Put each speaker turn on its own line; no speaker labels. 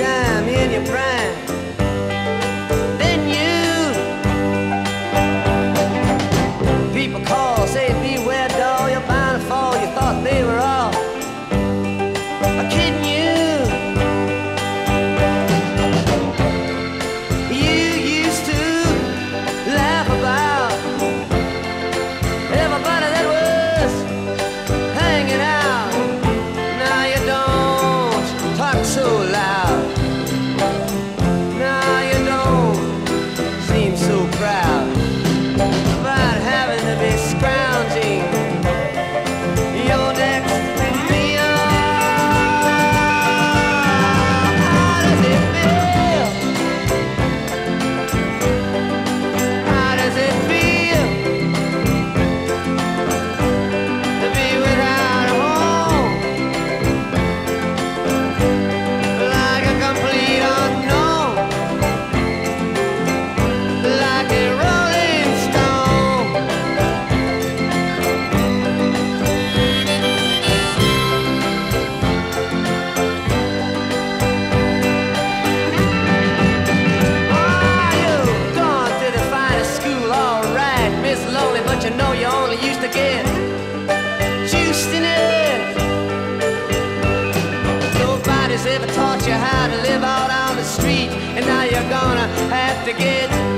time in your prime. Then you people call, say beware doll, you're bound to fall. You thought they were all kidding you. You used to laugh about everybody that was hanging out. Now you don't talk so loud. Now you don't seem so proud about having to be scrounging your next meal. How does it feel? How does it feel to be without a home? Like a complete unknown, like a rolling stone. Oh, you've gone to the finest school, all right, Miss Lonely, but you know you only used to get juiced in it. Nobody's ever taught you how to live out on the street, and now you're gonna have to get